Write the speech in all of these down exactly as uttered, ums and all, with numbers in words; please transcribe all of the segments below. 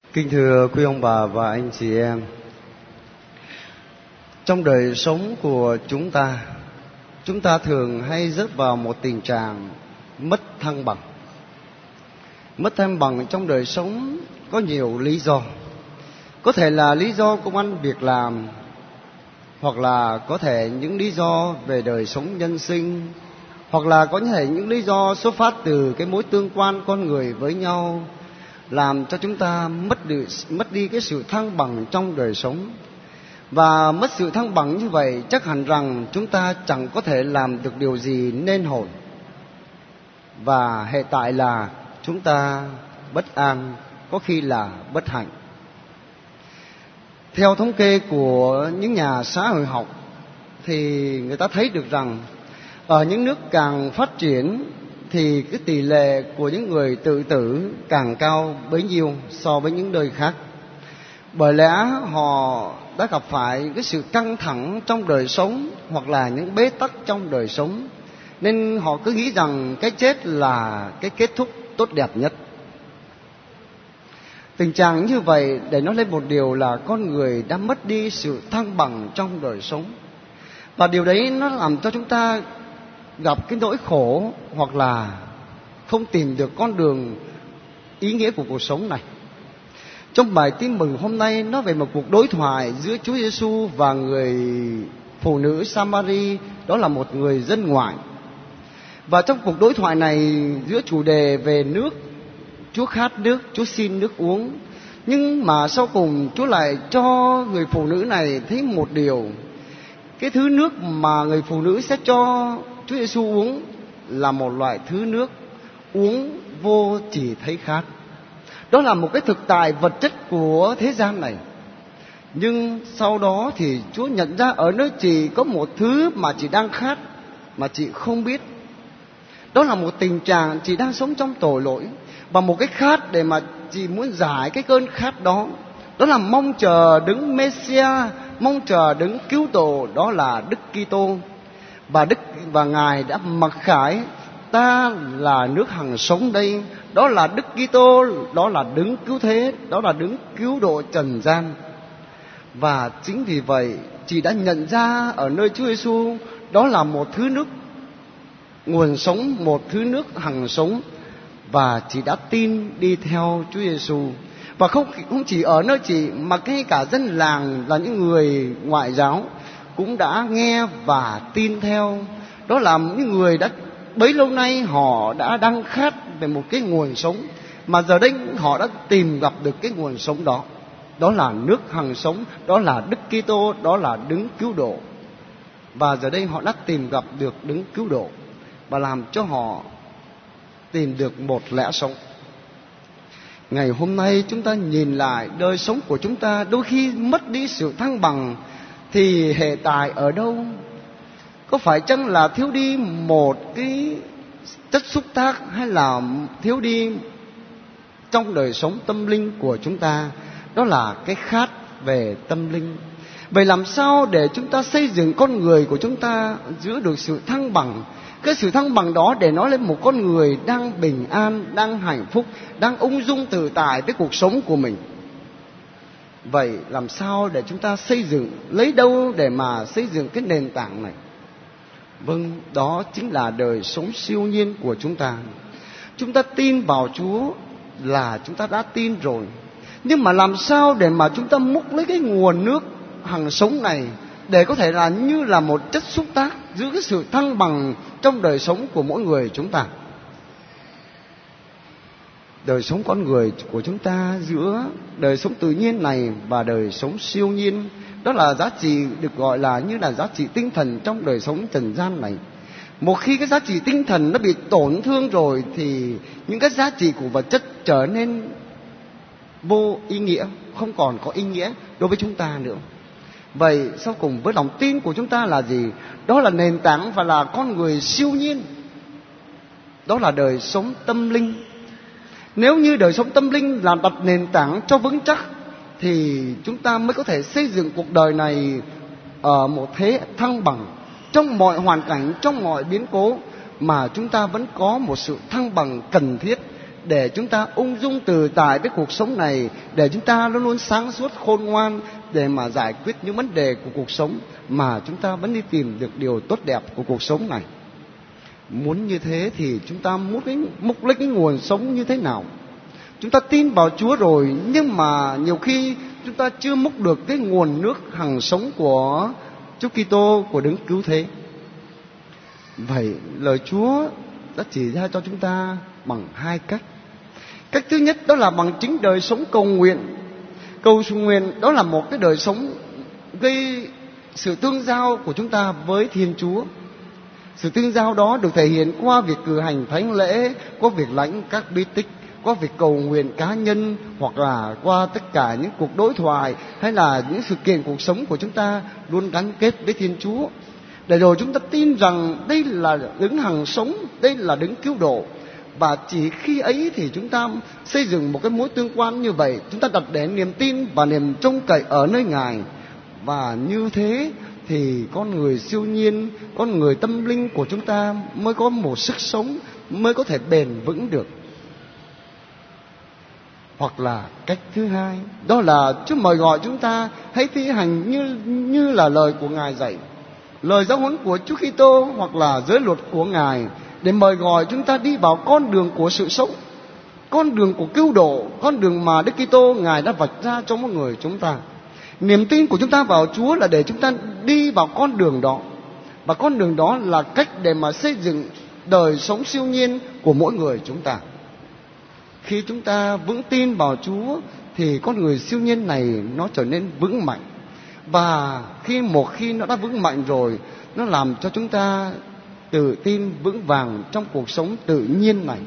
Kính thưa quý ông bà và anh chị em, trong đời sống của chúng ta, chúng ta thường hay rớt vào một tình trạng mất thăng bằng. Mất thăng bằng trong đời sống có nhiều lý do. Có thể là lý do công ăn việc làm, hoặc là có thể những lý do về đời sống nhân sinh, hoặc là có thể những lý do xuất phát từ cái mối tương quan con người với nhau, làm cho chúng ta mất đi, mất đi cái sự thăng bằng trong đời sống. Và mất sự thăng bằng như vậy, chắc hẳn rằng chúng ta chẳng có thể làm được điều gì nên hồi. Và hệ tại là chúng ta bất an, có khi là bất hạnh. Theo thống kê của những nhà xã hội học thì người ta thấy được rằng ở những nước càng phát triển thì cái tỷ lệ của những người tự tử càng cao bấy nhiêu so với những nơi khác. Bởi lẽ họ đã gặp phải cái sự căng thẳng trong đời sống, hoặc là những bế tắc trong đời sống, nên họ cứ nghĩ rằng cái chết là cái kết thúc tốt đẹp nhất. Tình trạng như vậy để nói lên một điều là con người đã mất đi sự thăng bằng trong đời sống. Và điều đấy nó làm cho chúng ta gặp cái nỗi khổ, hoặc là không tìm được con đường ý nghĩa của cuộc sống này. Trong bài tin mừng hôm nay nói về một cuộc đối thoại giữa Chúa Giêsu và người phụ nữ Samari, đó là một người dân ngoại. Và trong cuộc đối thoại này giữa chủ đề về nước, Chúa khát nước, Chúa xin nước uống. Nhưng mà sau cùng Chúa lại cho người phụ nữ này thấy một điều: cái thứ nước mà người phụ nữ sẽ cho Chúa Giêsu uống là một loại thứ nước uống vô chỉ thấy khát. Đó là một cái thực tại vật chất của thế gian này. Nhưng sau đó thì Chúa nhận ra ở nơi chị có một thứ mà chị đang khát, mà chị không biết. Đó là một tình trạng chị đang sống trong tội lỗi, và một cái khát để mà chị muốn giải cái cơn khát đó. Đó là mong chờ đấng Messia, mong chờ đấng cứu độ, đó là Đức Kitô. Và Đức và Ngài đã mặc khải: ta là nước hằng sống đây. Đó là Đức Kitô, đó là đấng cứu thế, đó là đấng cứu độ trần gian. Và chính vì vậy chị đã nhận ra ở nơi Chúa Giêsu đó là một thứ nước nguồn sống, một thứ nước hằng sống. Và chị đã tin đi theo Chúa Giêsu. Và không không chỉ ở nơi chị, mà ngay cả dân làng là những người ngoại giáo cũng đã nghe và tin theo. Đó là những người đã bấy lâu nay họ đã đang khát về một cái nguồn sống, mà giờ đây họ đã tìm gặp được cái nguồn sống đó. Đó là nước hằng sống, đó là Đức Kitô, đó là đấng cứu độ. Và giờ đây họ đã tìm gặp được đấng cứu độ, và làm cho họ tìm được một lẽ sống. Ngày hôm nay chúng ta nhìn lại đời sống của chúng ta, đôi khi mất đi sự thăng bằng, thì hệ tại ở đâu? Có phải chăng là thiếu đi một cái chất xúc tác, hay là thiếu đi trong đời sống tâm linh của chúng ta? Đó là cái khát về tâm linh. Vậy làm sao để chúng ta xây dựng con người của chúng ta giữ được sự thăng bằng? Cái sự thăng bằng đó để nói lên một con người đang bình an, đang hạnh phúc, đang ung dung tự tại với cuộc sống của mình. Vậy làm sao để chúng ta xây dựng, lấy đâu để mà xây dựng cái nền tảng này? Vâng, đó chính là đời sống siêu nhiên của chúng ta. Chúng ta tin vào Chúa là chúng ta đã tin rồi. Nhưng mà làm sao để mà chúng ta múc lấy cái nguồn nước hằng sống này, để có thể là như là một chất xúc tác giữ cái sự thăng bằng trong đời sống của mỗi người chúng ta? Đời sống con người của chúng ta giữa đời sống tự nhiên này và đời sống siêu nhiên, đó là giá trị được gọi là như là giá trị tinh thần trong đời sống trần gian này. Một khi cái giá trị tinh thần nó bị tổn thương rồi, thì những cái giá trị của vật chất trở nên vô ý nghĩa, không còn có ý nghĩa đối với chúng ta nữa. Vậy sau cùng với lòng tin của chúng ta là gì? Đó là nền tảng và là con người siêu nhiên. Đó là đời sống tâm linh. Nếu như đời sống tâm linh là đặt nền tảng cho vững chắc, thì chúng ta mới có thể xây dựng cuộc đời này ở một thế thăng bằng. Trong mọi hoàn cảnh, trong mọi biến cố, mà chúng ta vẫn có một sự thăng bằng cần thiết để chúng ta ung dung tự tại với cuộc sống này, để chúng ta luôn luôn sáng suốt khôn ngoan để mà giải quyết những vấn đề của cuộc sống, mà chúng ta vẫn đi tìm được điều tốt đẹp của cuộc sống này. Muốn như thế thì chúng ta múc lấy, múc lấy cái nguồn sống như thế nào? Chúng ta tin vào Chúa rồi, nhưng mà nhiều khi chúng ta chưa múc được cái nguồn nước hằng sống của Chúa Kitô, của Đấng Cứu Thế. Vậy lời Chúa đã chỉ ra cho chúng ta bằng hai cách. Cách thứ nhất đó là bằng chính đời sống cầu nguyện. Cầu nguyện đó là một cái đời sống gây sự tương giao của chúng ta với Thiên Chúa. Sự tương giao đó được thể hiện qua việc cử hành thánh lễ, qua việc lãnh các bí tích, qua việc cầu nguyện cá nhân, hoặc là qua tất cả những cuộc đối thoại hay là những sự kiện cuộc sống của chúng ta luôn gắn kết với Thiên Chúa. Để rồi chúng ta tin rằng đây là Đấng hằng sống, đây là Đấng cứu độ. Và chỉ khi ấy thì chúng ta xây dựng một cái mối tương quan như vậy, chúng ta đặt để niềm tin và niềm trông cậy ở nơi Ngài. Và như thế thì con người siêu nhiên, con người tâm linh của chúng ta mới có một sức sống, mới có thể bền vững được. Hoặc là cách thứ hai, đó là Chúa mời gọi chúng ta hãy thi hành như, như là lời của Ngài dạy, lời giáo huấn của Chúa Kitô hoặc là giới luật của Ngài, để mời gọi chúng ta đi vào con đường của sự sống, con đường của cứu độ, con đường mà Đức Kitô Ngài đã vạch ra cho mỗi người chúng ta. Niềm tin của chúng ta vào Chúa là để chúng ta đi vào con đường đó, và con đường đó là cách để mà xây dựng đời sống siêu nhiên của mỗi người chúng ta. Khi chúng ta vững tin vào Chúa thì con người siêu nhiên này nó trở nên vững mạnh. Và khi một khi nó đã vững mạnh rồi, nó làm cho chúng ta tự tin vững vàng trong cuộc sống tự nhiên này.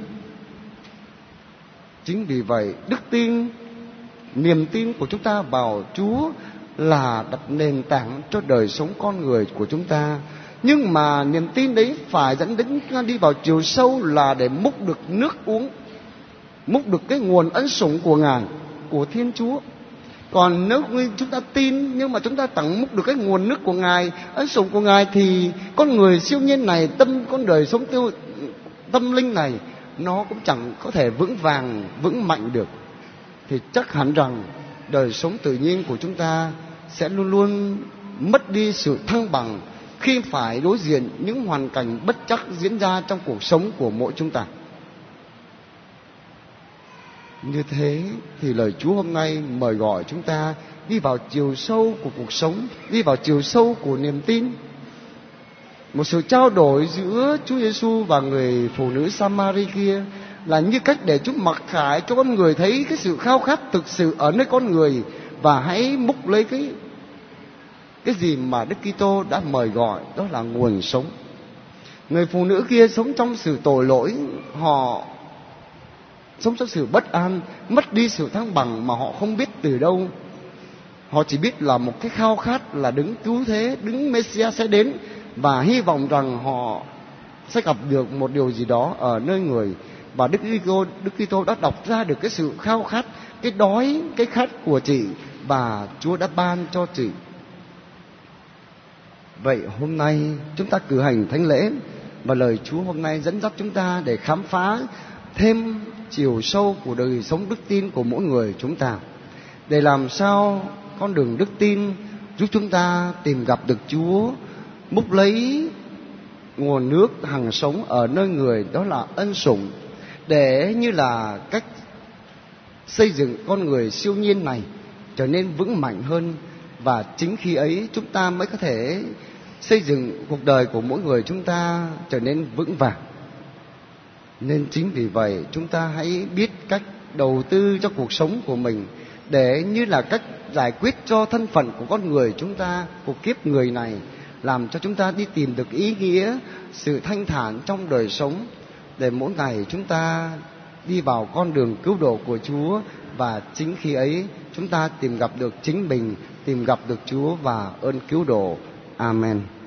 Chính vì vậy, đức tin, niềm tin của chúng ta vào Chúa là đặt nền tảng cho đời sống con người của chúng ta. Nhưng mà niềm tin đấy phải dẫn đến chúng ta đi vào chiều sâu, là để múc được nước uống, múc được cái nguồn ân sủng của Ngài, của Thiên Chúa. Còn nếu chúng ta tin nhưng mà chúng ta chẳng múc được cái nguồn nước của Ngài, ân sủng của Ngài, thì con người siêu nhiên này, tâm con đời sống tiêu, tâm linh này, nó cũng chẳng có thể vững vàng, vững mạnh được. Thì chắc hẳn rằng đời sống tự nhiên của chúng ta sẽ luôn luôn mất đi sự thăng bằng khi phải đối diện những hoàn cảnh bất trắc diễn ra trong cuộc sống của mỗi chúng ta. Như thế thì lời Chúa hôm nay mời gọi chúng ta đi vào chiều sâu của cuộc sống, đi vào chiều sâu của niềm tin. Một sự trao đổi giữa Chúa Giêsu và người phụ nữ Samari kia là như cách để Chúa mặc khải cho con người thấy cái sự khao khát thực sự ở nơi con người, và hãy múc lấy cái cái gì mà Đức Kitô đã mời gọi, đó là nguồn sống. Người phụ nữ kia sống trong sự tội lỗi, họ sống trong sự bất an, mất đi sự thăng bằng mà họ không biết từ đâu. Họ chỉ biết là một cái khao khát là Đấng Cứu Thế, Đấng Messiah sẽ đến, và hy vọng rằng họ sẽ gặp được một điều gì đó ở nơi người. Và Đức Kitô, Đức Kitô đã đọc ra được cái sự khao khát, cái đói, cái khát của chị, và Chúa đã ban cho chị. Vậy hôm nay chúng ta cử hành thánh lễ, và lời Chúa hôm nay dẫn dắt chúng ta để khám phá thêm chiều sâu của đời sống đức tin của mỗi người chúng ta, để làm sao con đường đức tin giúp chúng ta tìm gặp được Chúa, múc lấy nguồn nước hằng sống ở nơi người, đó là ân sủng, để như là cách xây dựng con người siêu nhiên này trở nên vững mạnh hơn. Và chính khi ấy chúng ta mới có thể xây dựng cuộc đời của mỗi người chúng ta trở nên vững vàng. Nên chính vì vậy chúng ta hãy biết cách đầu tư cho cuộc sống của mình, để như là cách giải quyết cho thân phận của con người chúng ta, của kiếp người này, làm cho chúng ta đi tìm được ý nghĩa, sự thanh thản trong đời sống, để mỗi ngày chúng ta đi vào con đường cứu độ của Chúa. Và chính khi ấy chúng ta tìm gặp được chính mình, tìm gặp được Chúa và ơn cứu độ. Amen.